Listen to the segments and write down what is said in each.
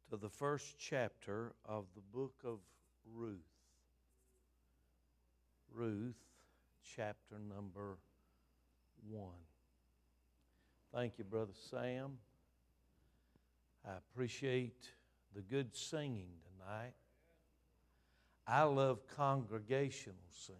to the first chapter of the book of Ruth. Ruth, chapter number 1. Thank you, Brother Sam. I appreciate the good singing tonight. I love congregational singing.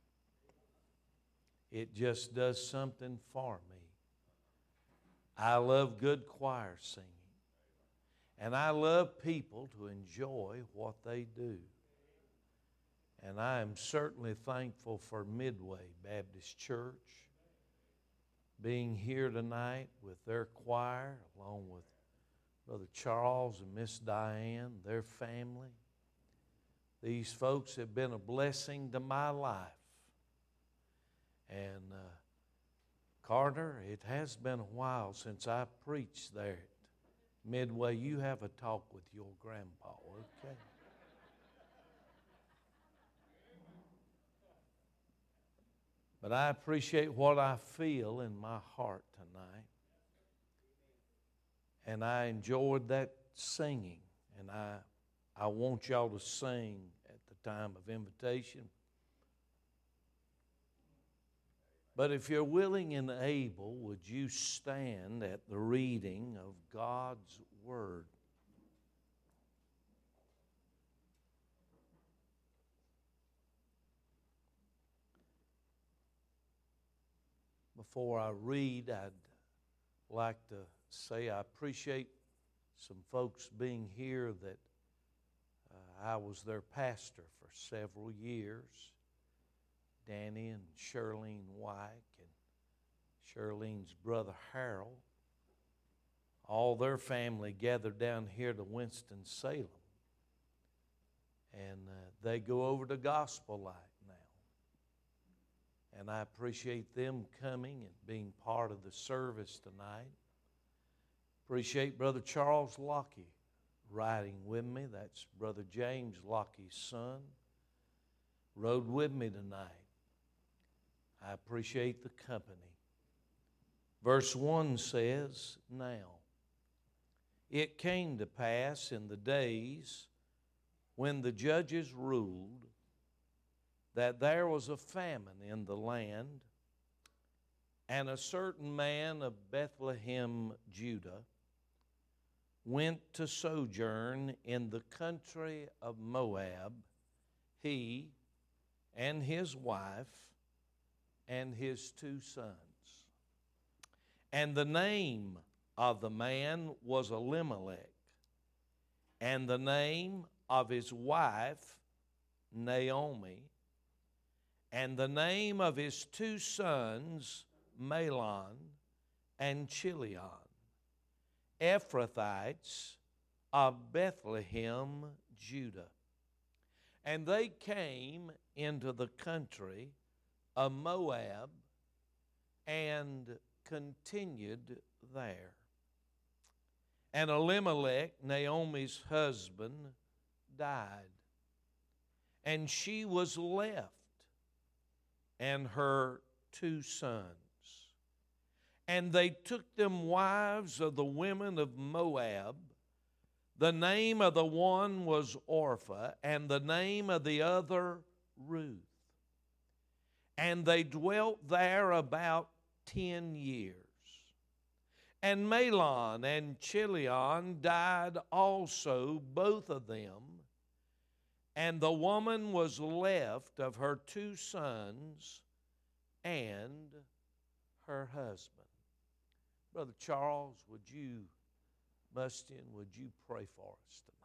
It just does something for me. I love good choir singing. And I love people to enjoy what they do. And I am certainly thankful for Midway Baptist Church being here tonight with their choir, along with Brother Charles and Miss Diane, their family. These folks have been a blessing to my life. And Carter, it has been a while since I preached there at Midway. You have a talk with your grandpa, okay? But I appreciate what I feel in my heart tonight. And I enjoyed that singing. And I want y'all to sing at the time of invitation. But if you're willing and able, would you stand at the reading of God's Word? Before I read, I'd like to say I appreciate some folks being here that I was their pastor for several years. Danny and Shirlene White and Shirlene's brother Harold. All their family gathered down here to Winston-Salem. And they go over to Gospel Light now. And I appreciate them coming and being part of the service tonight. Appreciate Brother Charles Lockie riding with me. That's Brother James Lockie's son. Rode with me tonight. I appreciate the company. Verse 1 says, Now, it came to pass in the days when the judges ruled that there was a famine in the land, and a certain man of Bethlehem, Judah, went to sojourn in the country of Moab, he and his wife and his 2 sons. And the name of the man was Elimelech, and the name of his wife Naomi, and the name of his 2 sons Mahlon and Chilion, Ephrathites of Bethlehem, Judah. And they came into the country of Moab and continued there. And Elimelech, Naomi's husband, died, and she was left and her 2 sons. And they took them wives of the women of Moab. The name of the one was Orpah, and the name of the other Ruth. And they dwelt there about 10 years. And Mahlon and Chilion died also, both of them. And the woman was left of her 2 sons and her husband. Brother Charles, would you pray for us tonight?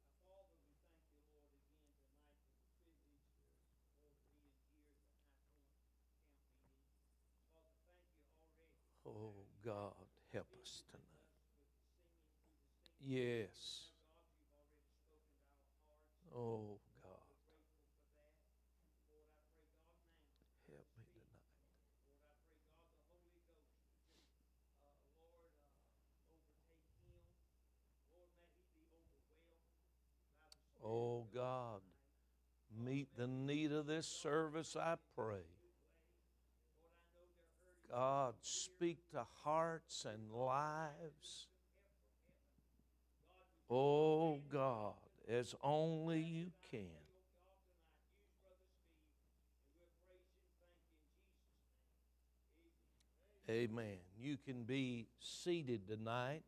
Oh, God, help us tonight. Yes. Oh, God. Help me tonight. Oh, God, meet the need of this service, I pray. God, speak to hearts and lives. Oh, as only you can. Amen. You can be seated tonight.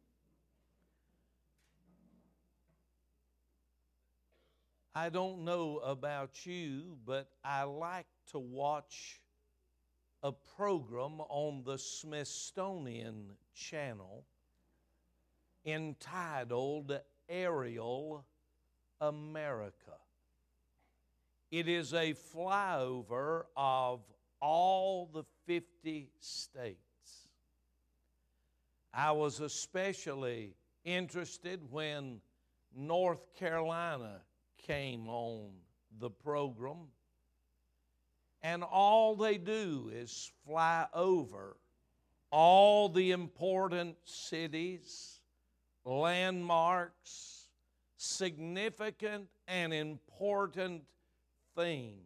I don't know about you, but I like to watch a program on the Smithsonian Channel entitled Aerial America. It is a flyover of all the 50 states. I was especially interested when North Carolina came on the program, and all they do is fly over all the important cities, landmarks, significant and important things.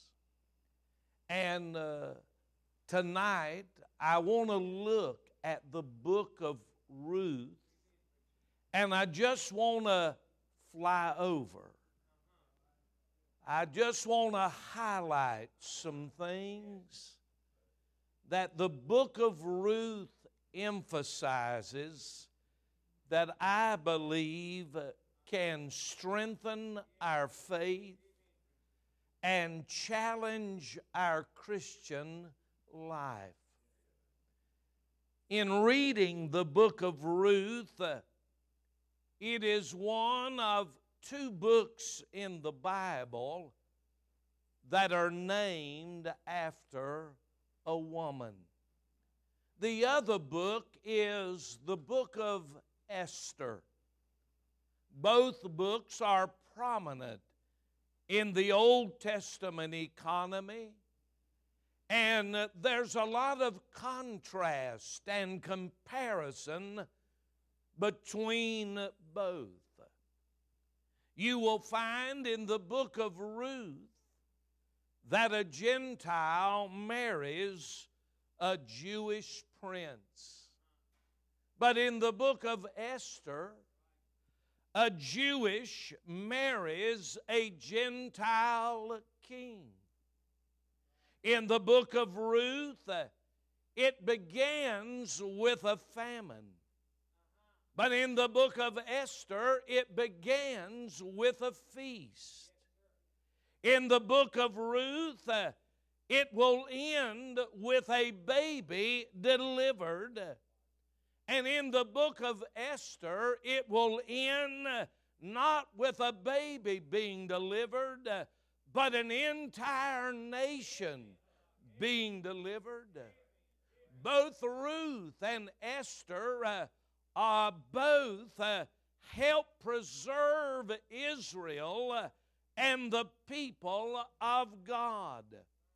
And tonight I want to look at the book of Ruth, and I just want to fly over. I just want to highlight some things that the book of Ruth emphasizes that I believe can strengthen our faith and challenge our Christian life. In reading the book of Ruth, it is one of two books in the Bible that are named after a woman. The other book is the book of Esther. Both books are prominent in the Old Testament economy, and there's a lot of contrast and comparison between both. You will find in the book of Ruth that a Gentile marries a Jewish prince. But in the book of Esther, a Jewish marries a Gentile king. In the book of Ruth, it begins with a famine. But in the book of Esther, it begins with a feast. In the book of Ruth, it will end with a baby delivered. And in the book of Esther, it will end not with a baby being delivered, but an entire nation being delivered. Both Ruth and Esther both help preserve Israel and the people of God.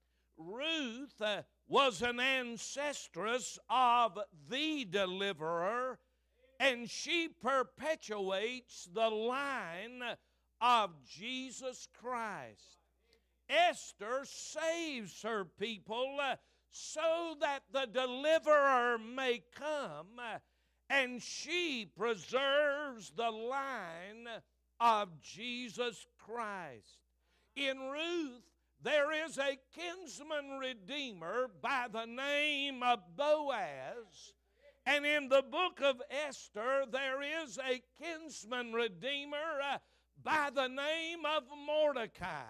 Ruth was an ancestress of the deliverer, and she perpetuates the line of Jesus Christ. Esther saves her people so that the deliverer may come, and she preserves the line of Jesus Christ. In Ruth, there is a kinsman redeemer by the name of Boaz. And in the book of Esther, there is a kinsman redeemer by the name of Mordecai.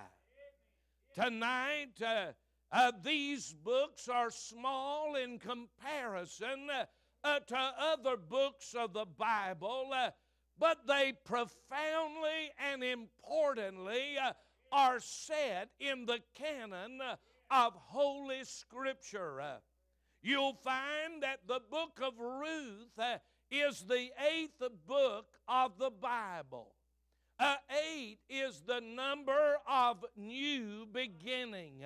Tonight, these books are small in comparison to other books of the Bible, but they profoundly and importantly are set in the canon of Holy Scripture. You'll find that the book of Ruth is the 8th book of the Bible. 8 is the number of new beginning.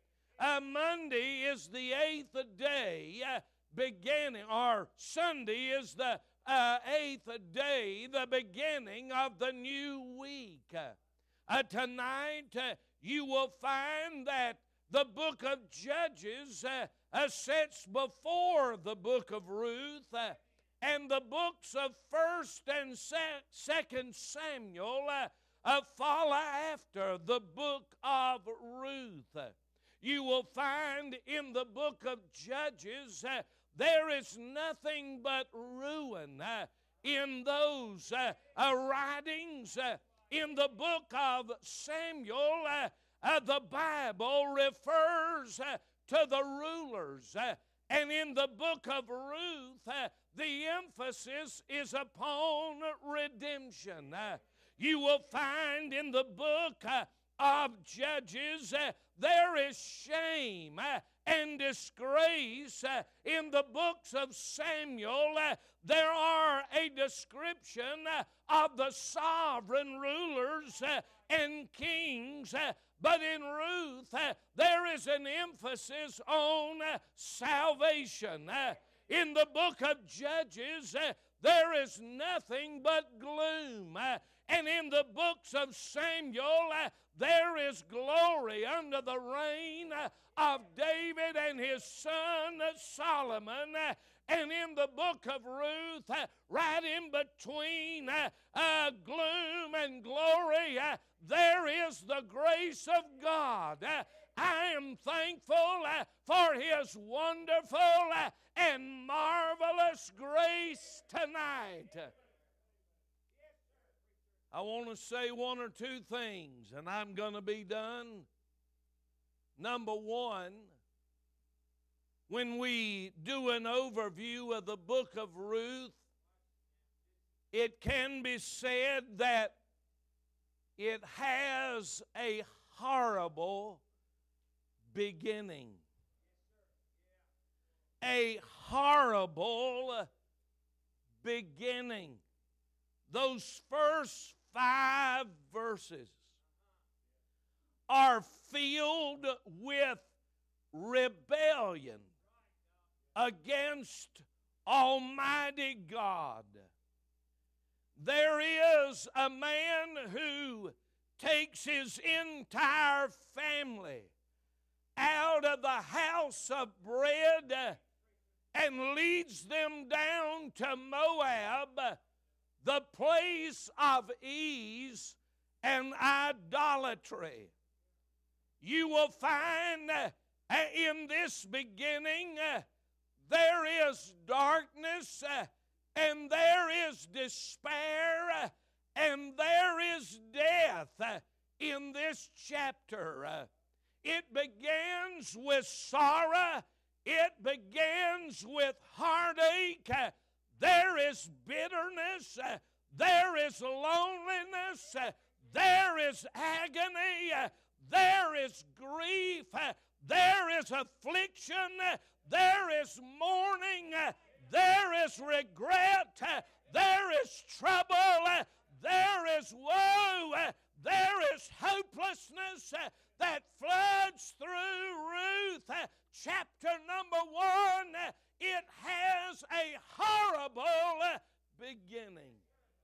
Monday is the 8th day beginning, or Sunday is the 8th day, the beginning of the new week. Tonight you will find that the book of Judges sits before the book of Ruth, and the books of 1st and 2nd Samuel follow after the book of Ruth. You will find in the book of Judges there is nothing but ruin in those writings. In the book of Samuel, the Bible refers to the rulers. And in the book of Ruth, the emphasis is upon redemption. You will find in the book of Judges, there is shame and disgrace. In the books of Samuel, there are a description of the sovereign rulers and kings. But in Ruth, there is an emphasis on salvation. In the book of Judges, there is nothing but gloom. And in the books of Samuel, there is glory under the reign of David and his son Solomon. And in the book of Ruth, right in between gloom and glory, there is the grace of God. I am thankful for His wonderful and marvelous grace tonight. I want to say one or two things, and I'm going to be done. Number one, when we do an overview of the book of Ruth, it can be said that it has a horrible beginning. A horrible beginning. Those first 5 verses are filled with rebellion against Almighty God. There is a man who takes his entire family out of the house of bread and leads them down to Moab, the place of ease and idolatry. You will find in this beginning there is darkness and there is despair and there is death in this chapter. It begins with sorrow. It begins with heartache. There is bitterness. There is loneliness. There is agony. There is grief. There is affliction. There is mourning. There is regret. There is trouble. There is woe. There is hopelessness that floods through Ruth. Chapter number 1, it has a horrible beginning.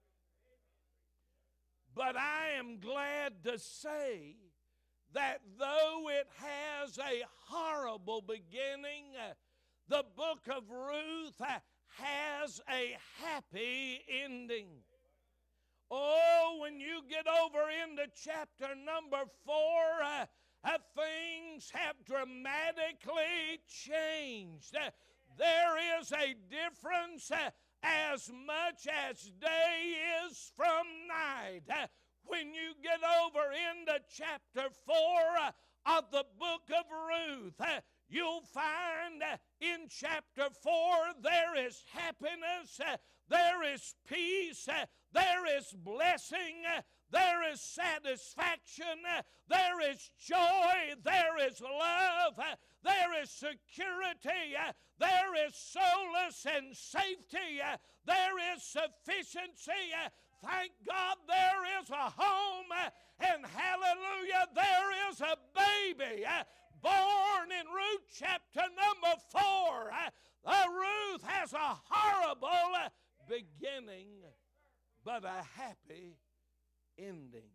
But I am glad to say that though it has a horrible beginning, the book of Ruth has a happy ending. Oh, when you get over into chapter number 4, things have dramatically changed. There is a difference as much as day is from night. When you get over into chapter 4 of the book of Ruth, you'll find in chapter 4 there is happiness, there is peace, there is blessing, there is satisfaction, there is joy, there is love, there is security, there is solace and safety, there is sufficiency. Thank God there is a home, and hallelujah, there is a baby born in Ruth chapter number 4. Ruth has a horrible beginning, but a happy ending.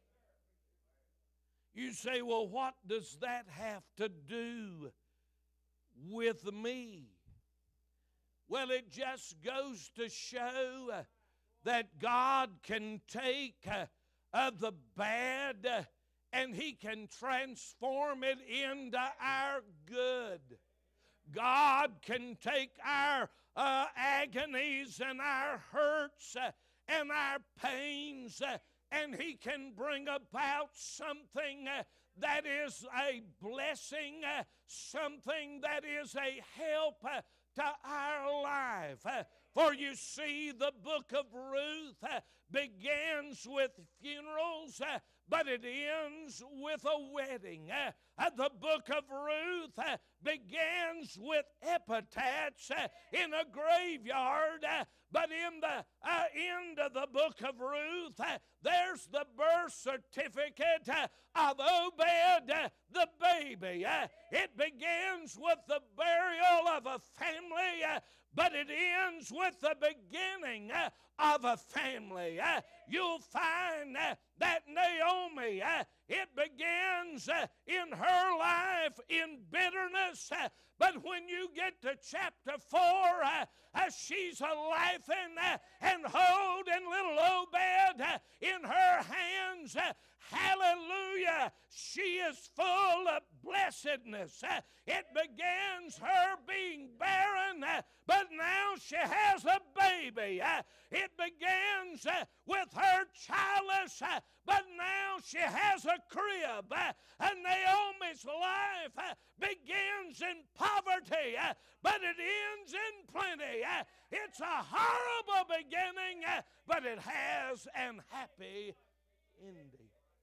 You say, well, what does that have to do with me? Well, it just goes to show that God can take the bad, and He can transform it into our good. God can take our agonies and our hurts and our pains, and He can bring about something that is a blessing, something that is a help to our life. For you see, the book of Ruth begins with funerals, but it ends with a wedding. The book of Ruth begins with epitaphs in a graveyard, but in the end of the book of Ruth, there's the birth certificate of Obed the baby. It begins with the burial of a family, but it ends with the beginning of a family. You'll find that Naomi, it begins in her life in bitterness, but when you get to chapter 4, she's laughing and holding little Obed in her hands. Hallelujah! She is full of blessedness. It begins her being barren, but now she has a baby. It begins with her childless, but now she has a crib. Naomi's life begins in poverty, but it ends in plenty. It's a horrible beginning, but it has an happy ending.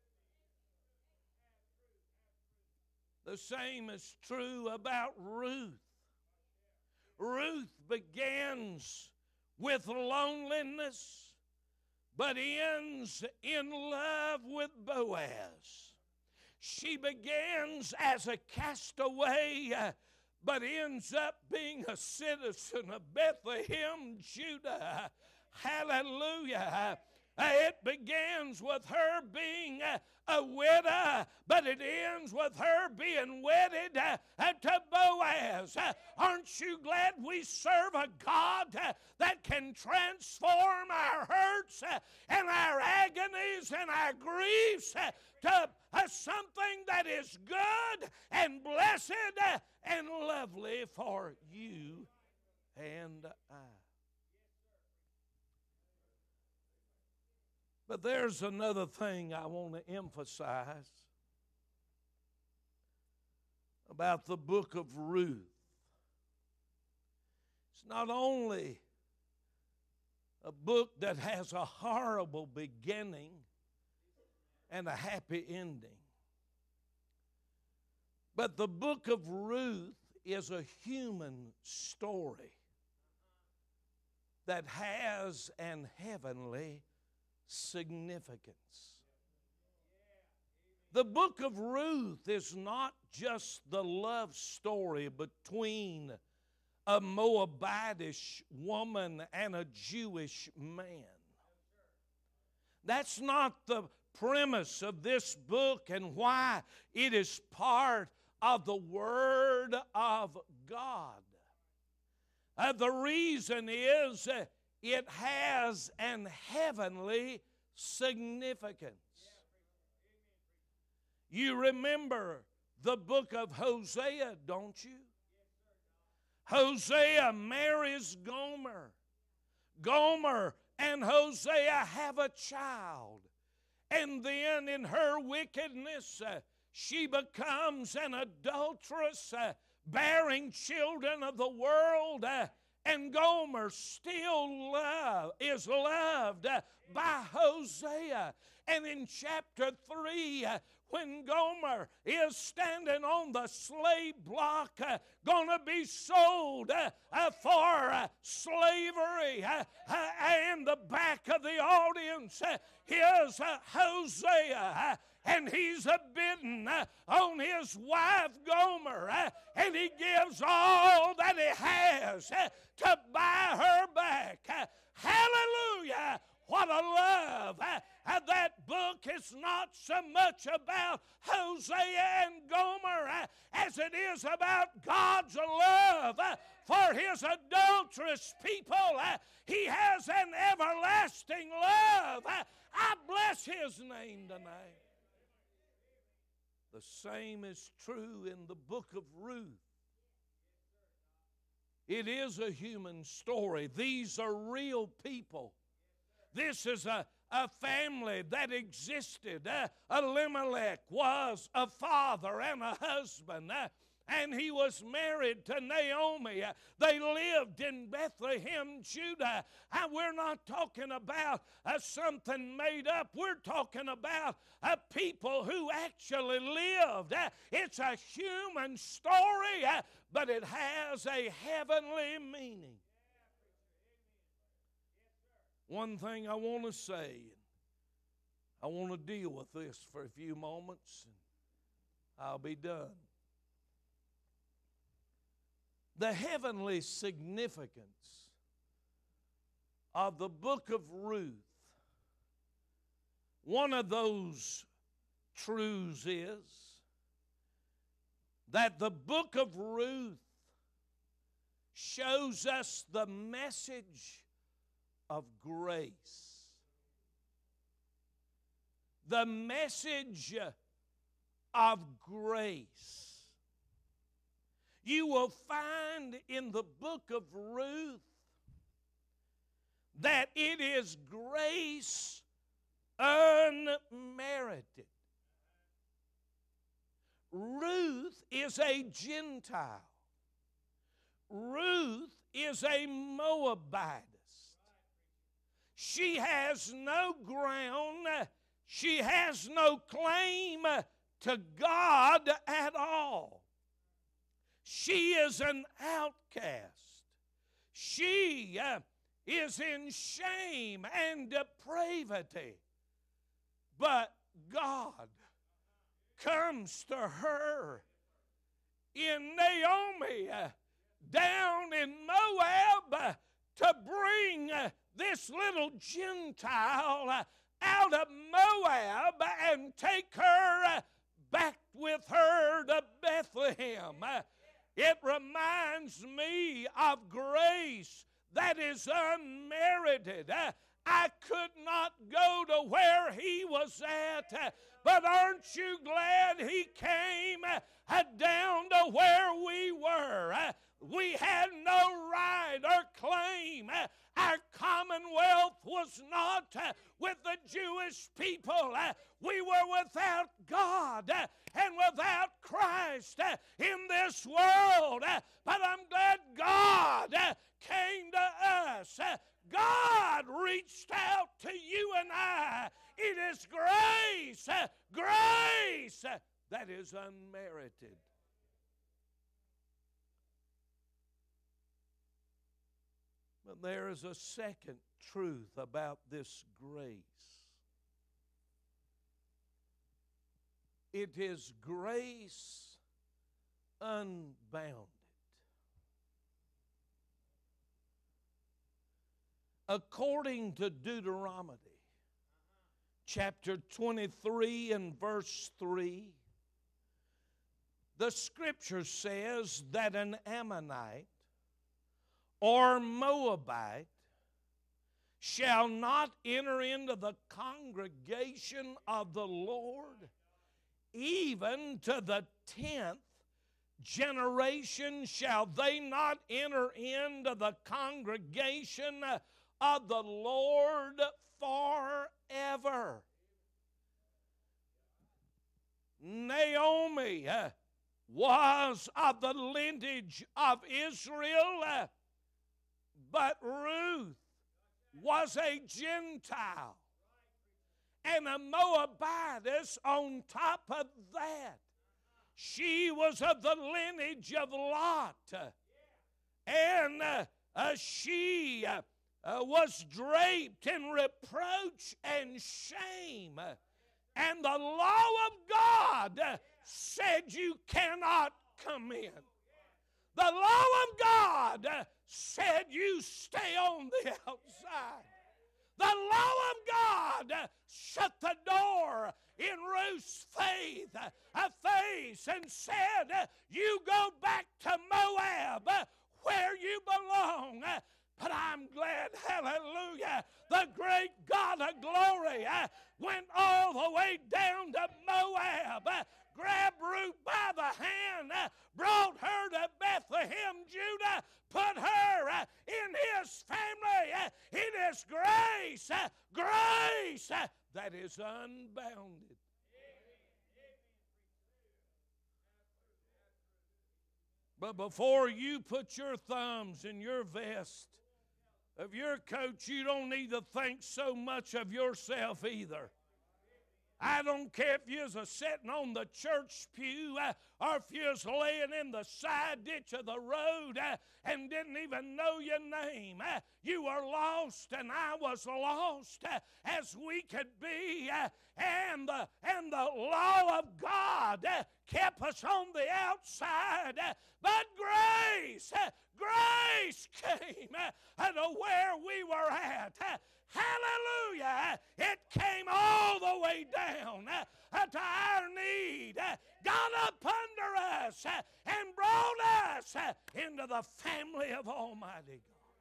The same is true about Ruth. Ruth begins with loneliness, but ends in love with Boaz. She begins as a castaway, but ends up being a citizen of Bethlehem, Judah. Hallelujah. It begins with her being a widow, but it ends with her being wedded to Boaz. Aren't you glad we serve a God that can transform our hurts and our agonies and our griefs to something that is good and blessed and lovely for you and I? But there's another thing I want to emphasize about the book of Ruth. It's not only a book that has a horrible beginning and a happy ending, but the book of Ruth is a human story that has an heavenly significance. The book of Ruth is not just the love story between a Moabitish woman and a Jewish man. That's not the premise of this book and why it is part of the Word of God. The reason is it has an heavenly significance. You remember the book of Hosea, don't you? Hosea marries Gomer. Gomer and Hosea have a child. And then in her wickedness, she becomes an adulteress, bearing children of the world. And Gomer still is loved by Hosea. And in chapter 3, when Gomer is standing on the slave block, going to be sold for slavery, and the back of the audience is Hosea, and he's bidding on his wife Gomer, and he gives all that he has to buy her back. Hallelujah! What a love! That book is not so much about Hosea and Gomer as it is about God's love for His adulterous people. He has an everlasting love. I bless His His name tonight. The same is true in the book of Ruth. It is a human story. These are real people. This is a family that existed. Elimelech was a father and a husband, and he was married to Naomi. They lived in Bethlehem, Judah. We're not talking about something made up. We're talking about people who actually lived. It's a human story, but it has a heavenly meaning. One thing I want to say, I want to deal with this for a few moments, and I'll be done. The heavenly significance of the book of Ruth, one of those truths is that the book of Ruth shows us the message of grace. The message of grace. You will find in the book of Ruth that it is grace unmerited. Ruth is a Gentile. Ruth is a Moabitess. She has no ground, she has no claim to God at all. She is an outcast. She is in shame and depravity. But God comes to her in Naomi down in Moab to bring this little Gentile out of Moab and take her back with her to Bethlehem. It reminds me of grace that is unmerited. I could not go to where he was at, but aren't you glad he came down to where we were? We had no right or claim. Our commonwealth was not with the Jewish people. We were without God and without Christ in this world. But I'm glad God came to us. God reached out to you and I. It is grace, grace that is unmerited. But there is a second truth about this grace. It is grace unbounded. According to Deuteronomy, chapter 23 and verse 3, the Scripture says that an Ammonite or Moabite shall not enter into the congregation of the Lord, even to the 10th generation shall they not enter into the congregation of the Lord forever. Naomi was of the lineage of Israel, but Ruth was a Gentile and a Moabitess on top of that. She was of the lineage of Lot, and she was draped in reproach and shame. And the law of God said you cannot come in. The law of God said you stay on the outside. The law of God shut the door in Ruth's face and said, you go back to Moab where you belong. But I'm glad, hallelujah, the great God of glory went all the way down to Moab, grabbed Ruth by the hand, brought her to Bethlehem, Judah, put her in His family. It is grace, grace that is unbounded. But before you put your thumbs in your vest of your coat, you don't need to think so much of yourself either. I don't care if you're sitting on the church pew or if you're laying in the side ditch of the road and didn't even know your name. You were lost and I was lost as we could be. And the law of God kept us on the outside. But grace came to where we were at. Hallelujah! It came all the way down to our need, got up under us, and brought us into the family of Almighty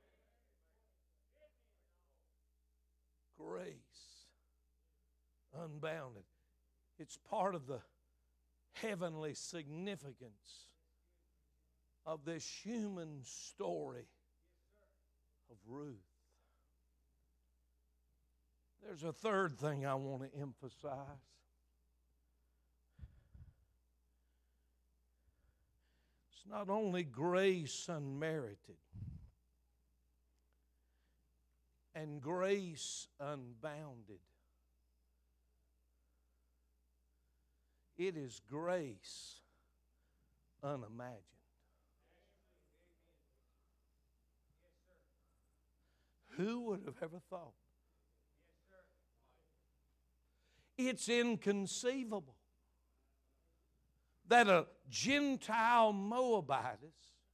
God. Grace unbounded. It's part of the heavenly significance of this human story of Ruth. There's a third thing I want to emphasize. It's not only grace unmerited and grace unbounded. It is grace unimagined. Who would have ever thought? It's inconceivable that a Gentile Moabitess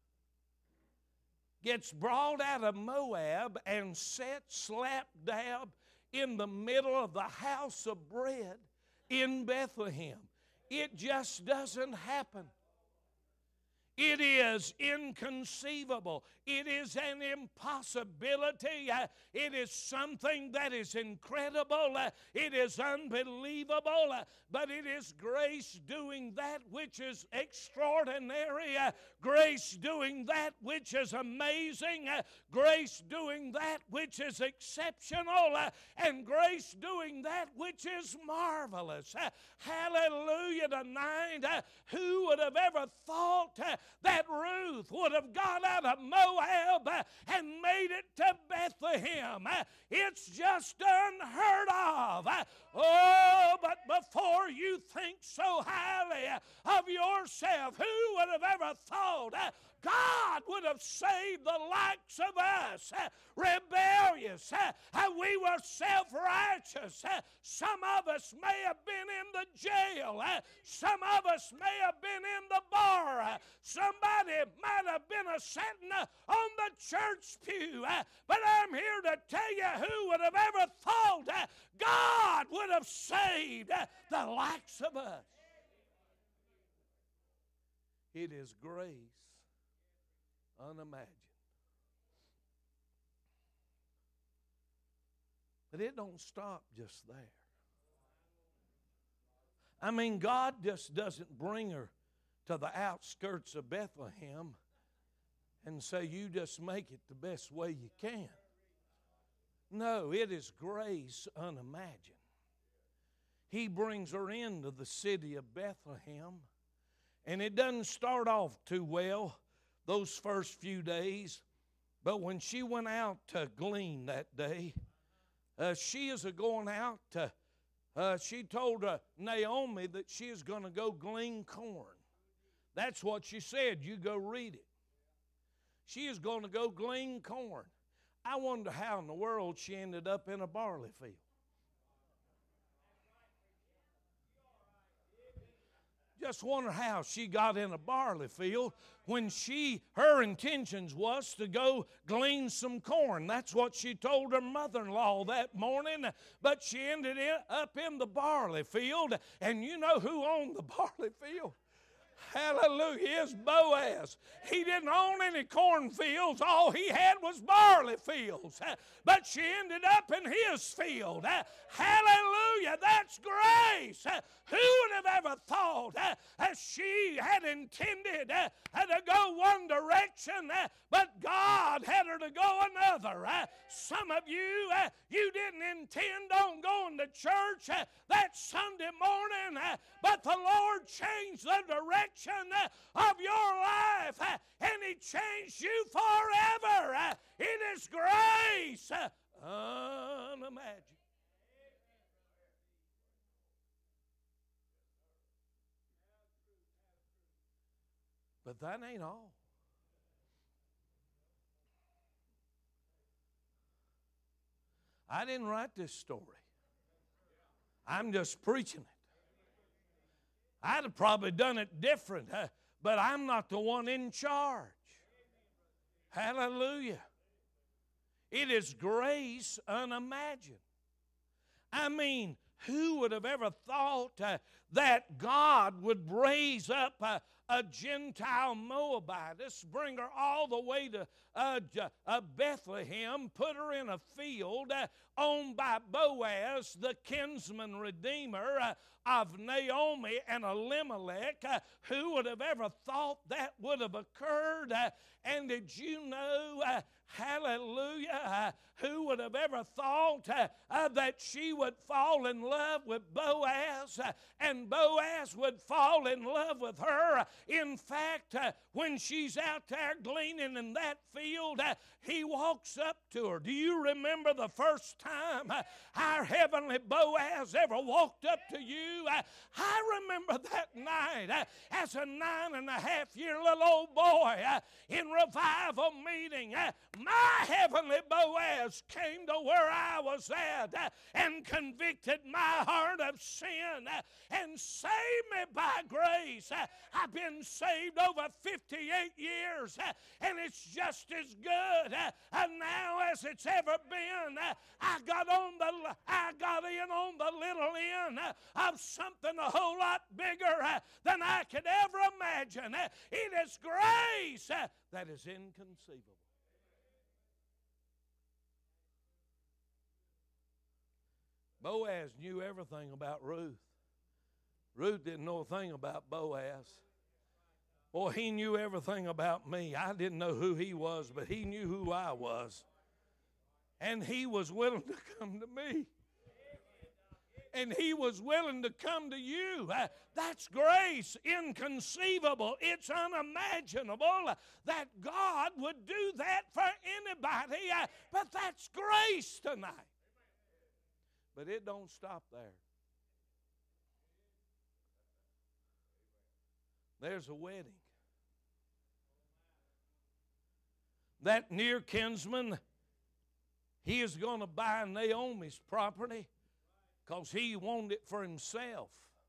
gets brought out of Moab and set slap dab in the middle of the house of bread in Bethlehem. It just doesn't happen. It is inconceivable. It is an impossibility. It is something that is incredible. It is unbelievable. But it is grace doing that which is extraordinary. Grace doing that which is amazing. Grace doing that which is exceptional. And grace doing that which is marvelous. Hallelujah tonight. Who would have ever thought that Ruth would have gone out of Moab and made it to Bethlehem? It's just unheard of. Oh, but before you think so highly of yourself, who would have ever thought God would have saved the likes of us, rebellious? We were self-righteous. Some of us may have been in the jail. Some of us may have been in the bar. Somebody might have been sitting on the church pew. But I'm here to tell you, who would have ever thought God would have saved the likes of us? It is grace unimagined. But it don't stop just there. I mean, God just doesn't bring her to the outskirts of Bethlehem and say, you just make it the best way you can. No, it is grace unimagined. He brings her into the city of Bethlehem, and it doesn't start off too well those first few days. But when she went out to glean that day, she is going out to, she told Naomi that she is going to go glean corn. That's what she said. You go read it. She is going to go glean corn. I wonder how in the world she ended up in a barley field. Just wonder how she got in a barley field when her intentions was to go glean some corn. That's what she told her mother-in-law that morning. But she ended up in the barley field. And you know who owned the barley field? Hallelujah. Is Boaz. He didn't own any cornfields. All he had was barley fields. But she ended up in his field. Hallelujah. That's grace. Who would have ever thought she had intended to go one direction, but God had her to go another. Some of you, you didn't intend on going to church that Sunday morning, but the Lord changed the direction of your life, and He changed you forever. It is grace unimaginable. But that ain't all. I didn't write this story. I'm just preaching it. I'd have probably done it different, but I'm not the one in charge. Hallelujah. It is grace unimagined. I mean, who would have ever thought that God would raise up a Gentile Moabitess, bring her all the way to Bethlehem, put her in a field owned by Boaz, the kinsman redeemer of Naomi and Elimelech? Who would have ever thought that would have occurred? And did you know, hallelujah, who would have ever thought that she would fall in love with Boaz and Boaz would fall in love with her? In fact, when she's out there gleaning in that field, he walks up to her. Do you remember the first time our heavenly Boaz ever walked up to you? I remember that night as a 9.5-year little old boy in revival meeting. My heavenly Boaz came to where I was at and convicted my heart of sin and saved me by grace. I've been saved over 58 years, and it's just as good now as it's ever been. I got in on the little end of something a whole lot bigger than I could ever imagine. It is grace that is inconceivable. Boaz knew everything about Ruth. Ruth didn't know a thing about Boaz. Boy, he knew everything about me. I didn't know who he was, but he knew who I was. And he was willing to come to me. And he was willing to come to you. That's grace inconceivable. It's unimaginable that God would do that for anybody. But that's grace tonight. But it don't stop there. There's a wedding. That near kinsman, he is going to buy Naomi's property because he wanted it for himself.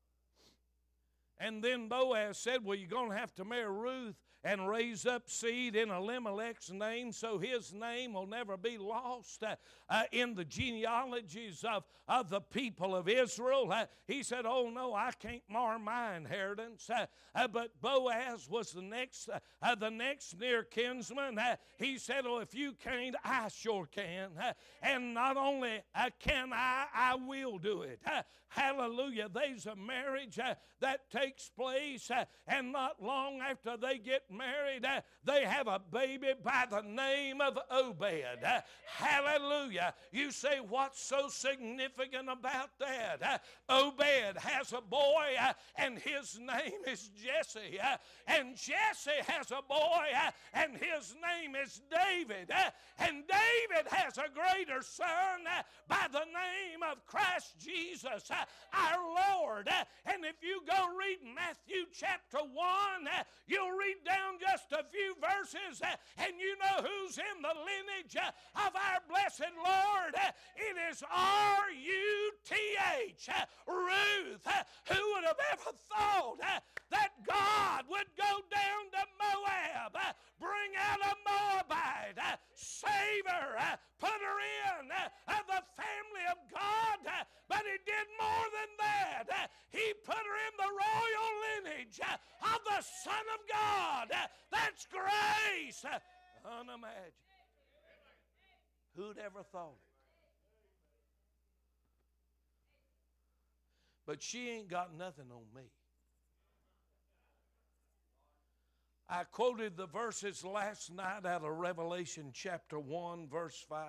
And then Boaz said, well, you're going to have to marry Ruth and raise up seed in Elimelech's name so his name will never be lost in the genealogies of the people of Israel. He said, oh no, I can't mar my inheritance. But Boaz was the next near kinsman. He said, oh, if you can't, I sure can. And not only can I will do it. Hallelujah. There's a marriage that takes place, and not long after they get married, they have a baby by the name of Obed. Hallelujah. You say, what's so significant about that? Obed has a boy, and his name is Jesse. And Jesse has a boy, and his name is David. And David has a greater son by the name of Christ Jesus, our Lord. And if you go read Matthew chapter 1, you'll read down just a few verses, and you know who's in the lineage of our blessed Lord. It is R-U-T-H, Ruth. Who would have ever thought that God would go down to Moab, bring out a Moabite, save her, put her in the family of God? But He did more than that. He put her in the royal lineage image of the Son of God. That's grace unimagined. Who'd ever thought it? But she ain't got nothing on me. I quoted the verses last night out of Revelation chapter 1, verse 5.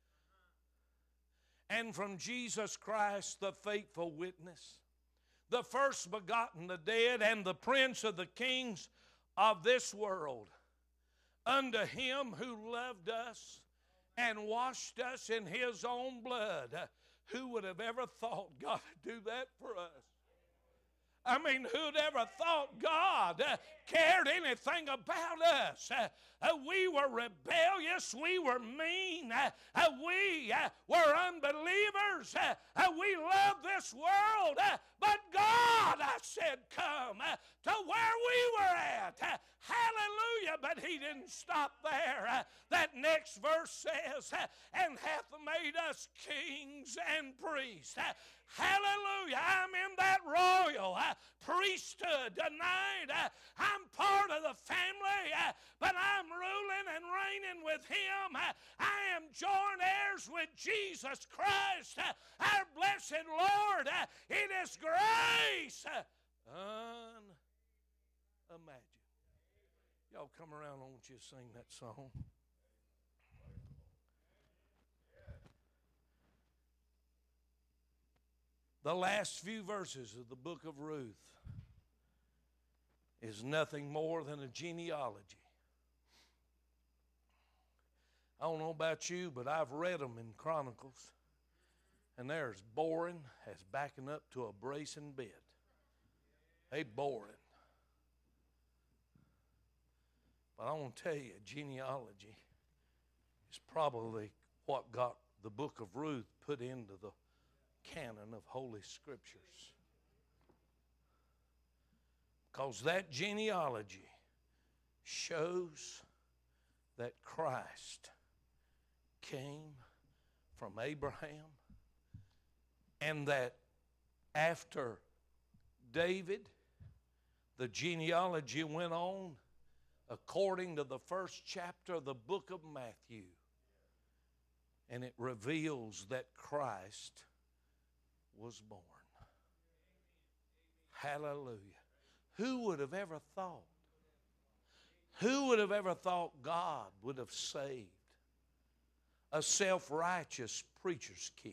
And from Jesus Christ, the faithful witness, the first begotten the dead, and the prince of the kings of this world, unto him who loved us and washed us in his own blood. Who would have ever thought God would do that for us? I mean, who'd ever thought God cared anything about us? We were rebellious. We were mean. We were unbelievers. We loved this world. But God, I said, come to where we were at. Hallelujah. But he didn't stop there. That next verse says, and hath made us kings and priests. Hallelujah. I'm in that royal priesthood tonight. I'm part of the family, but I'm ruling and reigning with him. I am joint heirs with Jesus Christ, our blessed Lord. It is grace unimagined. Y'all come around, I want you to sing that song. The last few verses of the book of Ruth is nothing more than a genealogy. I don't know about you, but I've read them in Chronicles, and they're as boring as backing up to a bracing bed. They boring. But I want to tell you, genealogy is probably what got the book of Ruth put into the canon of Holy Scriptures. Because that genealogy shows that Christ came from Abraham, and that after David, the genealogy went on according to the first chapter of the book of Matthew, and it reveals that Christ was born. Hallelujah. Who would have ever thought? Who would have ever thought God would have saved a self-righteous preacher's kid?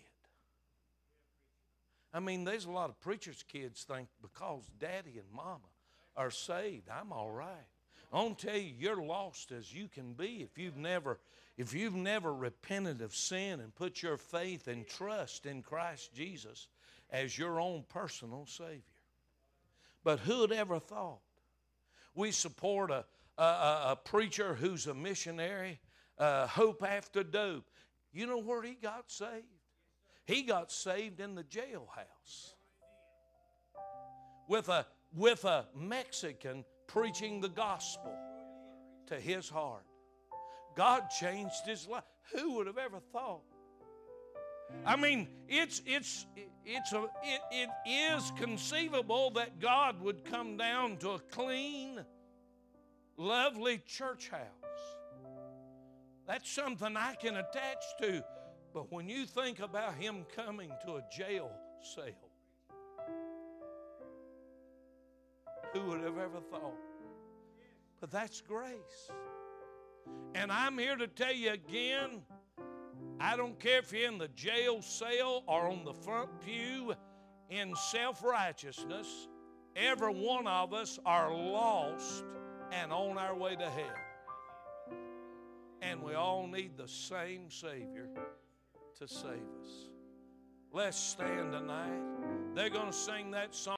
I mean, there's a lot of preacher's kids think because daddy and mama are saved, I'm all right. I want to tell you, you're lost as you can be if you've never repented of sin and put your faith and trust in Christ Jesus as your own personal Savior. But who'd ever thought? We support a preacher who's a missionary, Hope After Dope. You know where he got saved? He got saved in the jailhouse with a Mexican preaching the gospel to his heart. God changed his life. Who would have ever thought? I mean, it is conceivable that God would come down to a clean, lovely church house. That's something I can attach to. But when you think about him coming to a jail cell, who would have ever thought? But that's grace. And I'm here to tell you again, I don't care if you're in the jail cell or on the front pew in self-righteousness, every one of us are lost and on our way to hell. And we all need the same Savior to save us. Let's stand tonight. They're going to sing that song.